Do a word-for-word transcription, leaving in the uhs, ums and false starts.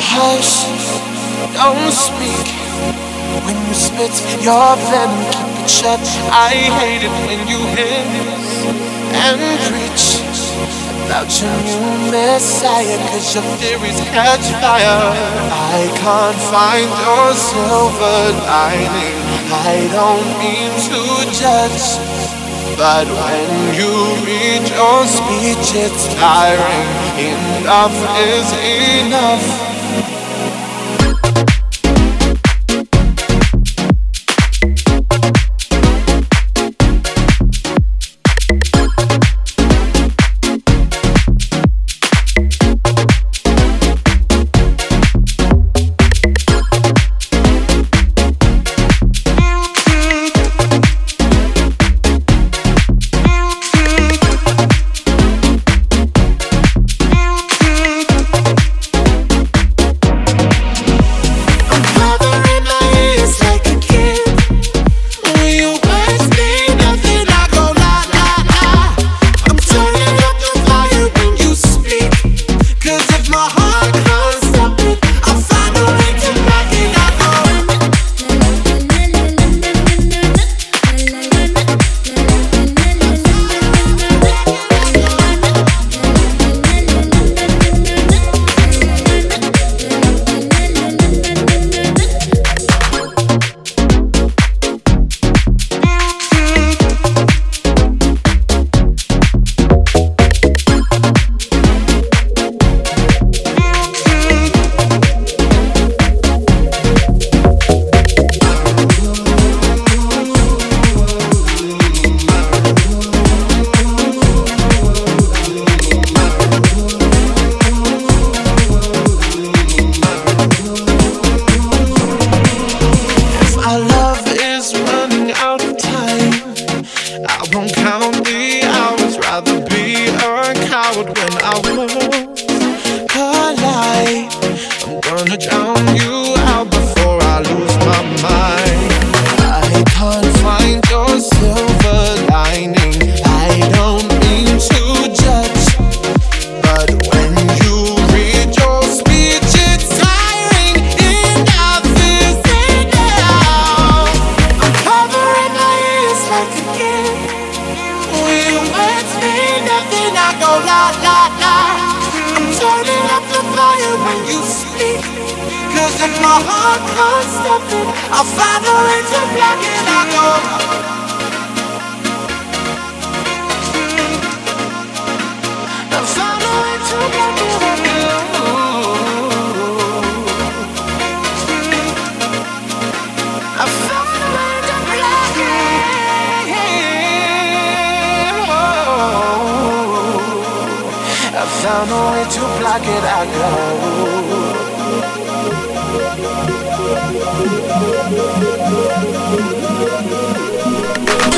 Hush, don't speak. When you spit your venom, keep it shut. I hate it when you hiss and preach about your new messiah, cause your theories catch fire. I can't find your silver lining. I don't mean to judge, but when you read your speech, it's tiring. Enough is enough. Found a way to block it, I go.